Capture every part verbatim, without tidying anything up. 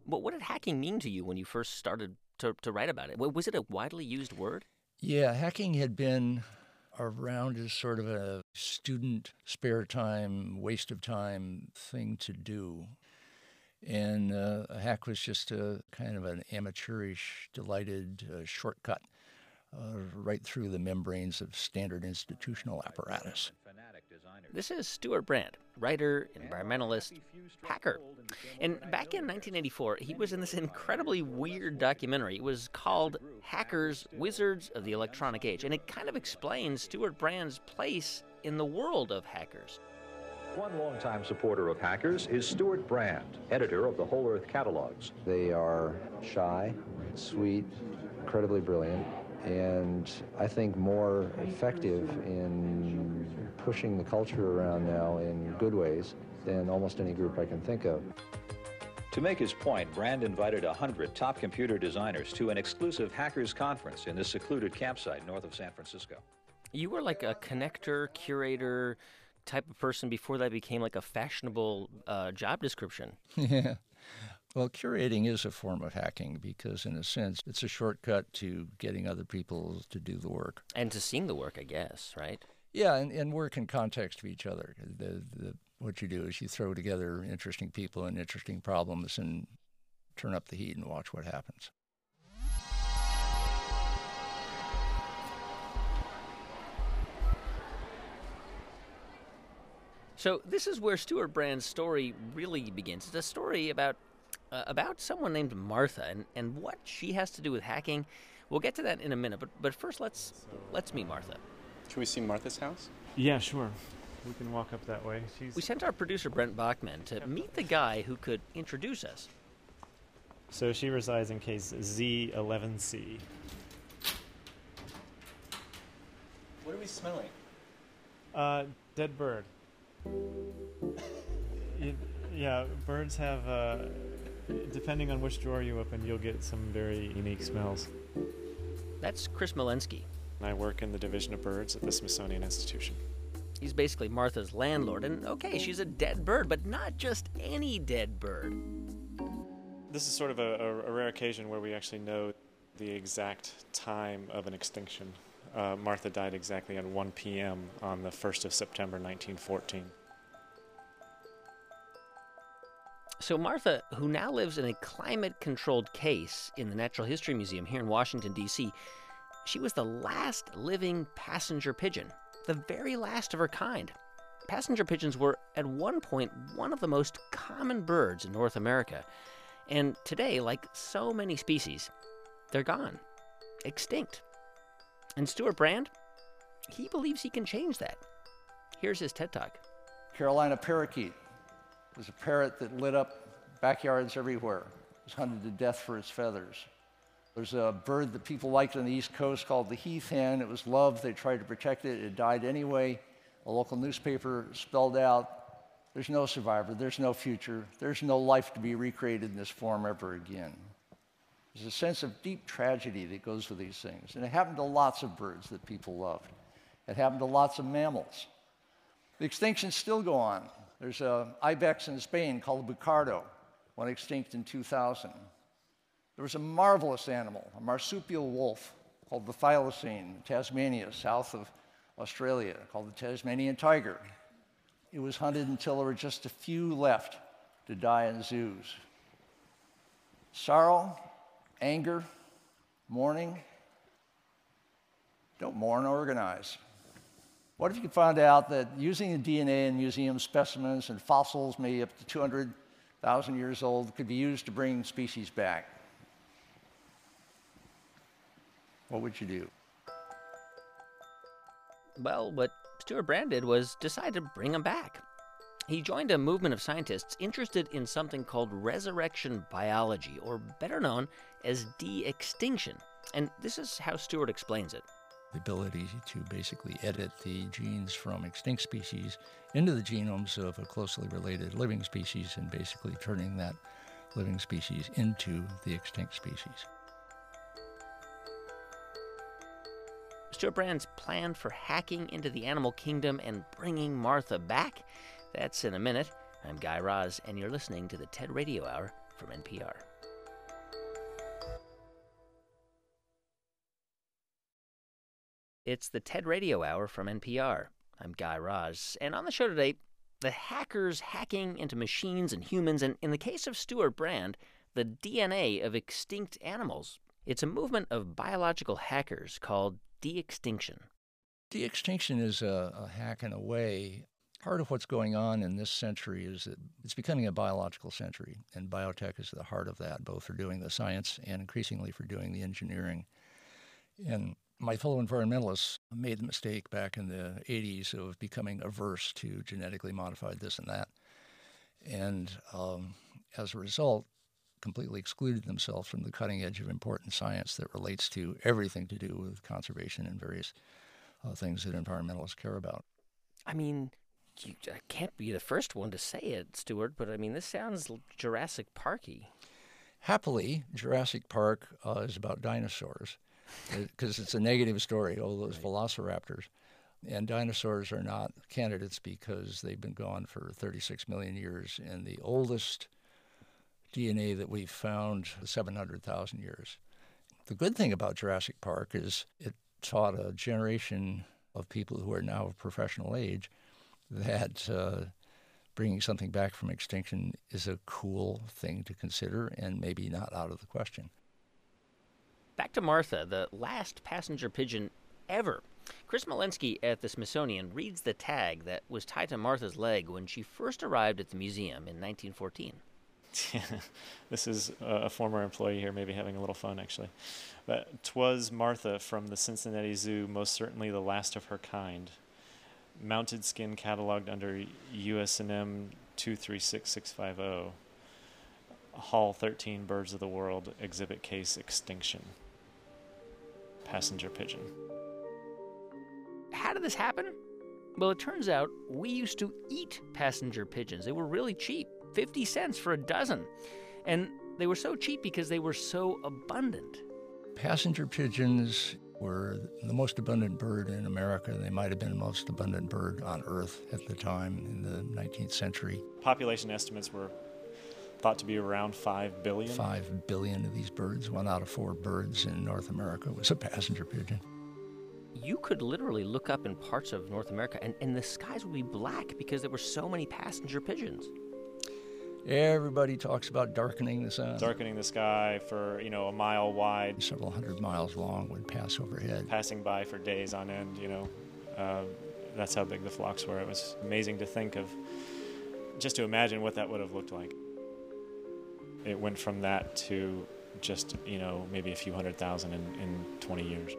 What, what did hacking mean to you when you first started to, to write about it? Was it a widely used word? Yeah, hacking had been around as sort of a student spare time, waste of time thing to do. And uh, a hack was just a kind of an amateurish, delighted uh, shortcut uh, right through the membranes of standard institutional apparatus. This is Stewart Brand, writer, environmentalist, hacker. And back in nineteen eighty-four, he was in this incredibly weird documentary. It was called Hackers, Wizards of the Electronic Age, and it kind of explains Stewart Brand's place in the world of hackers. One longtime supporter of hackers is Stewart Brand, editor of the Whole Earth catalogs. They are shy, sweet, incredibly brilliant, and I think more effective in pushing the culture around now in good ways than almost any group I can think of. To make his point, Brand invited one hundred top computer designers to an exclusive hackers conference in this secluded campsite north of San Francisco. You were like a connector, curator type of person before that became like a fashionable uh, job description. Yeah. Well, curating is a form of hacking because, in a sense, it's a shortcut to getting other people to do the work. And to seeing the work, I guess, right? Yeah, and, and work in context of each other. The, the, what you do is you throw together interesting people and interesting problems and turn up the heat and watch what happens. So this is where Stewart Brand's story really begins. It's a story about uh, about someone named Martha and, and what she has to do with hacking. We'll get to that in a minute, but but first let's let's meet Martha. Should we see Martha's house? Yeah, sure. We can walk up that way. She's... We sent our producer Brent Bachman to meet the guy who could introduce us. So she resides in case Z eleven C. What are we smelling? Uh, dead bird. You, yeah, birds have, uh, depending on which drawer you open, you'll get some very unique smells. That's Chris Milensky. I work in the Division of Birds at the Smithsonian Institution. He's basically Martha's landlord, and okay, she's a dead bird, but not just any dead bird. This is sort of a, a, a rare occasion where we actually know the exact time of an extinction. Uh, Martha died exactly at one p.m. on the first of September, nineteen fourteen. So Martha, who now lives in a climate-controlled case in the Natural History Museum here in Washington, D C, she was the last living passenger pigeon, the very last of her kind. Passenger pigeons were, at one point, one of the most common birds in North America. And today, like so many species, they're gone, extinct. And Stewart Brand, he believes he can change that. Here's his TED Talk. Carolina parakeet was a parrot that lit up backyards everywhere. It was hunted to death for its feathers. There's a bird that people liked on the East Coast called the heath hen. It was loved. They tried to protect it. It died anyway. A local newspaper spelled out, there's no survivor, there's no future, there's no life to be recreated in this form ever again. There's a sense of deep tragedy that goes with these things. And it happened to lots of birds that people loved. It happened to lots of mammals. The extinctions still go on. There's an ibex in Spain called the bucardo, went extinct in two thousand. There was a marvelous animal, a marsupial wolf, called the thylacine in Tasmania, south of Australia, called the Tasmanian tiger. It was hunted until there were just a few left to die in zoos. Sorrow, anger, mourning. Don't mourn, organize. What if you found out that using the D N A in museum specimens and fossils, maybe up to two hundred thousand years old, could be used to bring species back? What would you do? Well, what Stewart Brand did was decide to bring them back. He joined a movement of scientists interested in something called resurrection biology, or better known as de-extinction. And this is how Stewart explains it. The ability to basically edit the genes from extinct species into the genomes of a closely related living species and basically turning that living species into the extinct species. Stewart Brand's plan for hacking into the animal kingdom and bringing Martha back? That's in a minute. I'm Guy Raz, and you're listening to the TED Radio Hour from N P R. It's the TED Radio Hour from N P R. I'm Guy Raz, and on the show today, the hackers hacking into machines and humans, and in the case of Stewart Brand, the D N A of extinct animals. It's a movement of biological hackers called de-extinction. De-extinction is a, a hack in a way. Part of what's going on in this century is that it's becoming a biological century, and biotech is at the heart of that, both for doing the science and increasingly for doing the engineering. And my fellow environmentalists made the mistake back in the eighties of becoming averse to genetically modified this and that. And um, as a result, completely excluded themselves from the cutting edge of important science that relates to everything to do with conservation and various uh, things that environmentalists care about. I mean, you I can't be the first one to say it, Stewart, but I mean, this sounds Jurassic Parky. Happily, Jurassic Park uh, is about dinosaurs, because it's a negative story, all those right. velociraptors. And dinosaurs are not candidates because they've been gone for thirty-six million years, and the oldest D N A that we've found is seven hundred thousand years. The good thing about Jurassic Park is it taught a generation of people who are now of professional age that uh, bringing something back from extinction is a cool thing to consider and maybe not out of the question. Back to Martha, the last passenger pigeon ever. Chris Malensky at the Smithsonian reads the tag that was tied to Martha's leg when she first arrived at the museum in nineteen fourteen. Yeah, this is a former employee here, maybe having a little fun, actually. But 'twas Martha from the Cincinnati Zoo, most certainly the last of her kind. Mounted skin cataloged under U S N M two three six six five zero. Hall thirteen, Birds of the World, exhibit case extinction. Passenger pigeon. How did this happen? Well, it turns out we used to eat passenger pigeons. They were really cheap. fifty cents for a dozen. And they were so cheap because they were so abundant. Passenger pigeons were the most abundant bird in America. They might have been the most abundant bird on Earth at the time in the nineteenth century. Population estimates were thought to be around five billion. Five billion of these birds. One out of four birds in North America was a passenger pigeon. You could literally look up in parts of North America, and, and the skies would be black because there were so many passenger pigeons. Everybody talks about darkening the sun. Darkening the sky for, you know, a mile wide. Several hundred miles long would pass overhead. Passing by for days on end, you know. Uh, that's how big the flocks were. It was amazing to think of, just to imagine what that would have looked like. It went from that to just, you know, maybe a few hundred thousand in, in twenty years.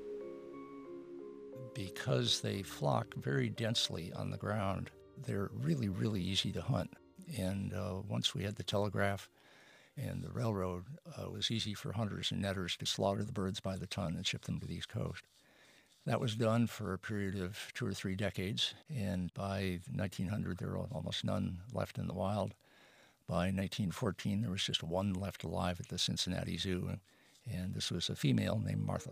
Because they flock very densely on the ground, they're really, really easy to hunt. And uh, once we had the telegraph and the railroad, uh, it was easy for hunters and netters to slaughter the birds by the ton and ship them to the East Coast. That was done for a period of two or three decades, and by nineteen hundred, there were almost none left in the wild. By nineteen fourteen, there was just one left alive at the Cincinnati Zoo, and this was a female named Martha.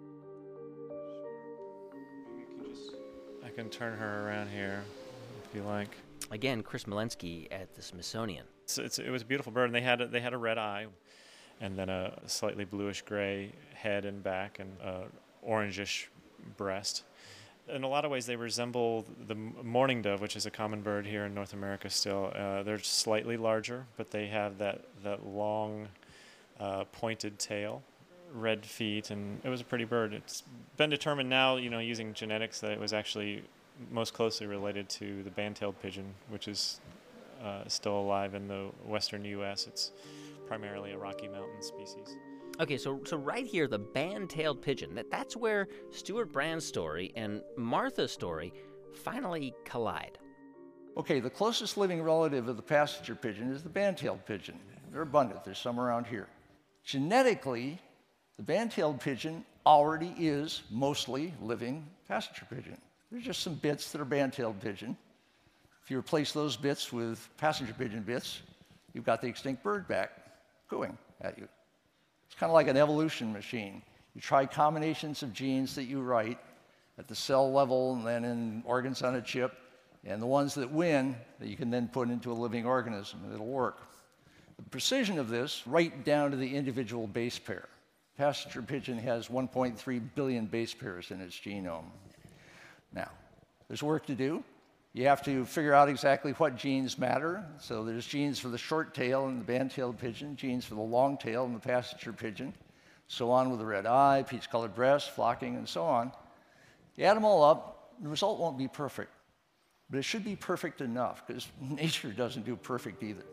I can turn her around here if you like. Again, Chris Malensky at the Smithsonian. It's, it's, it was a beautiful bird, and they had a, they had a red eye, and then a slightly bluish-gray head and back, and a orangish breast. In a lot of ways, they resemble the mourning dove, which is a common bird here in North America still. Uh, they're slightly larger, but they have that, that long, uh, pointed tail, red feet, and it was a pretty bird. It's been determined now, you know, using genetics, that it was actually most closely related to the band-tailed pigeon, which is uh, still alive in the western U S It's primarily a Rocky Mountain species. Okay, so so right here, the band-tailed pigeon, that, that's where Stewart Brand's story and Martha's story finally collide. Okay, the closest living relative of the passenger pigeon is the band-tailed pigeon. They're abundant. There's some around here. Genetically, the band-tailed pigeon already is mostly living passenger pigeon. There's just some bits that are band-tailed pigeon. If you replace those bits with passenger pigeon bits, you've got the extinct bird back cooing at you. It's kind of like an evolution machine. You try combinations of genes that you write at the cell level and then in organs on a chip, and the ones that win that you can then put into a living organism, and it'll work. The precision of this, right down to the individual base pair. Passenger pigeon has one point three billion base pairs in its genome. Now, there's work to do. You have to figure out exactly what genes matter. So there's genes for the short tail in the band-tailed pigeon, genes for the long tail in the passenger pigeon, so on with the red eye, peach-colored breast, flocking, and so on. You add them all up, the result won't be perfect. But it should be perfect enough, because nature doesn't do perfect either.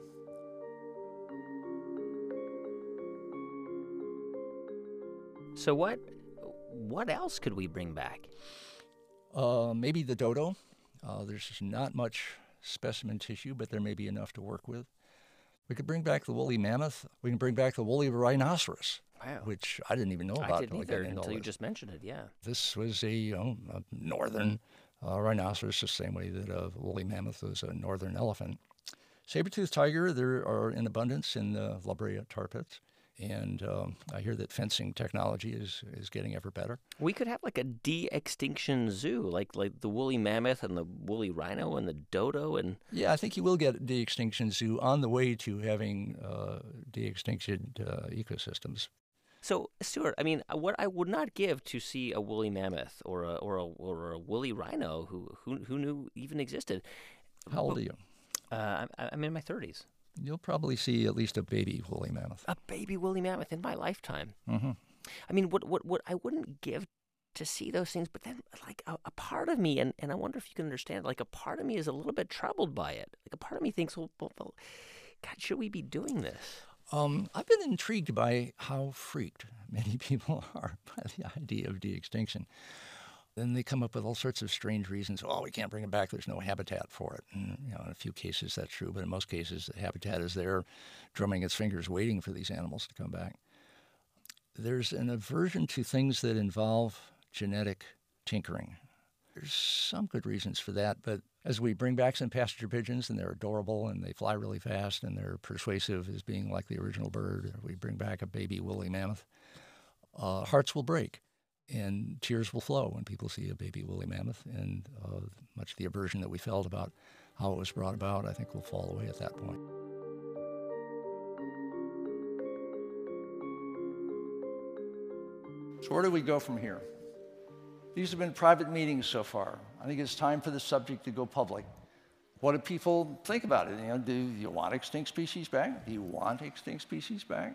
So what, what else could we bring back? Uh, maybe the dodo. Uh, there's not much specimen tissue, but there may be enough to work with. We could bring back the woolly mammoth. We can bring back the woolly rhinoceros, Wow. which I didn't even know about. I didn't until I either got into until all you this. just mentioned it, yeah. This was a, you know, a northern uh, rhinoceros, the same way that a woolly mammoth was a northern elephant. Saber-toothed tiger, there are in abundance in the La Brea tar pits. And um, I hear that fencing technology is, is getting ever better. We could have like a de-extinction zoo, like like the woolly mammoth and the woolly rhino and the dodo and... Yeah, I think you will get de-extinction zoo on the way to having uh, de-extinction uh, ecosystems. So, Stuart, I mean, what I would not give to see a woolly mammoth or a or a, or a woolly rhino who, who who knew even existed. How old are you? Uh, I'm, I'm in my thirties. You'll probably see at least a baby woolly mammoth. A baby woolly mammoth in my lifetime. Mm-hmm. I mean, what what what I wouldn't give to see those things, but then like a, a part of me, and, and I wonder if you can understand, like a part of me is a little bit troubled by it. Like a part of me thinks, well, well, well God, should we be doing this? Um, I've been intrigued by how freaked many people are by the idea of de-extinction. Then they come up with all sorts of strange reasons. Oh, we can't bring it back. There's no habitat for it. And, you know, in a few cases that's true, but in most cases the habitat is there, drumming its fingers, waiting for these animals to come back. There's an aversion to things that involve genetic tinkering. There's some good reasons for that, but as we bring back some passenger pigeons, and they're adorable, and they fly really fast, and they're persuasive as being like the original bird, or we bring back a baby woolly mammoth, uh, hearts will break. And tears will flow when people see a baby woolly mammoth, and uh, much of the aversion that we felt about how it was brought about, I think, will fall away at that point. So where do we go from here? These have been private meetings so far. I think it's time for the subject to go public. What do people think about it? You know, do you want extinct species back? Do you want extinct species back?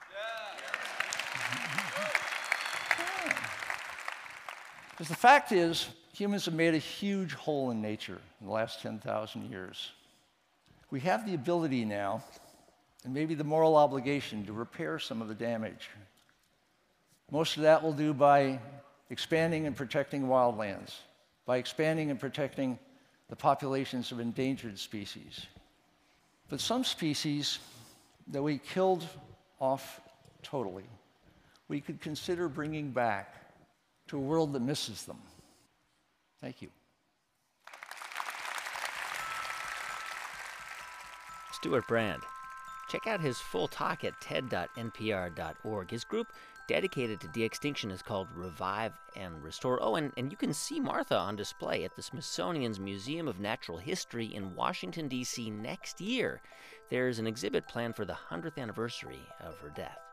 Because the fact is, humans have made a huge hole in nature in the last ten thousand years. We have the ability now, and maybe the moral obligation, to repair some of the damage. Most of that we'll do by expanding and protecting wildlands, by expanding and protecting the populations of endangered species. But some species that we killed off totally, we could consider bringing back to a world that misses them. Thank you. Stuart Brand. Check out his full talk at ted dot n p r dot org. His group dedicated to de-extinction is called Revive and Restore. Oh, and, and you can see Martha on display at the Smithsonian's Museum of Natural History in Washington, D C next year. There's an exhibit planned for the hundredth anniversary of her death.